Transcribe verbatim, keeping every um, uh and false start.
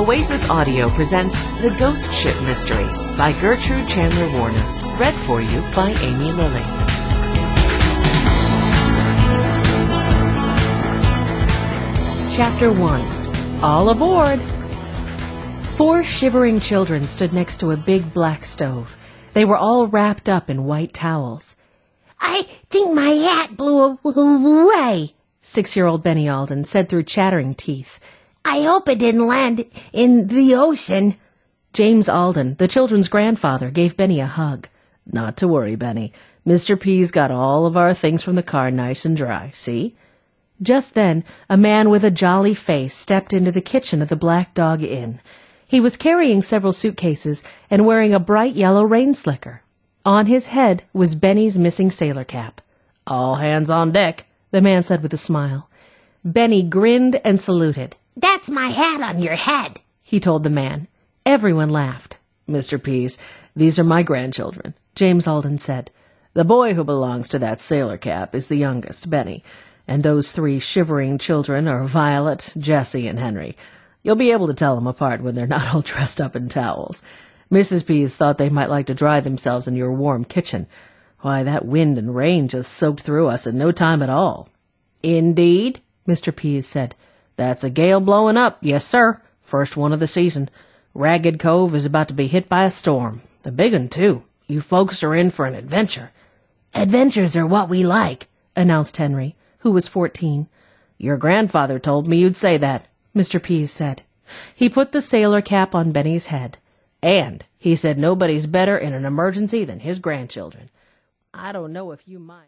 Oasis Audio presents The Ghost Ship Mystery by Gertrude Chandler Warner. Read for you by Amy Lilly. Chapter one. All aboard! Four shivering children stood next to a big black stove. They were all wrapped up in white towels. "I think my hat blew away," Six-year-old Benny Alden said through chattering teeth. "I hope it didn't land in the ocean." James Alden, the children's grandfather, gave Benny a hug. "Not to worry, Benny. Mister P's got all of our things from the car nice and dry, see?" Just then, a man with a jolly face stepped into the kitchen of the Black Dog Inn. He was carrying several suitcases and wearing a bright yellow rain slicker. On his head was Benny's missing sailor cap. "All hands on deck," the man said with a smile. Benny grinned and saluted. "That's my hat on your head," he told the man. Everyone laughed. "Mister Pease, these are my grandchildren," James Alden said. "The boy who belongs to that sailor cap is the youngest, Benny, and those three shivering children are Violet, Jessie, and Henry. You'll be able to tell them apart when they're not all dressed up in towels. Missus Pease thought they might like to dry themselves in your warm kitchen. Why, that wind and rain just soaked through us in no time at all." "Indeed," Mister Pease said. "That's a gale blowing up, yes, sir. First one of the season. Ragged Cove is about to be hit by a storm. A big one, too. You folks are in for an adventure." "Adventures are what we like," announced Henry, who was fourteen. "Your grandfather told me you'd say that," Mister Pease said. He put the sailor cap on Benny's head. "And he said nobody's better in an emergency than his grandchildren. I don't know if you mind."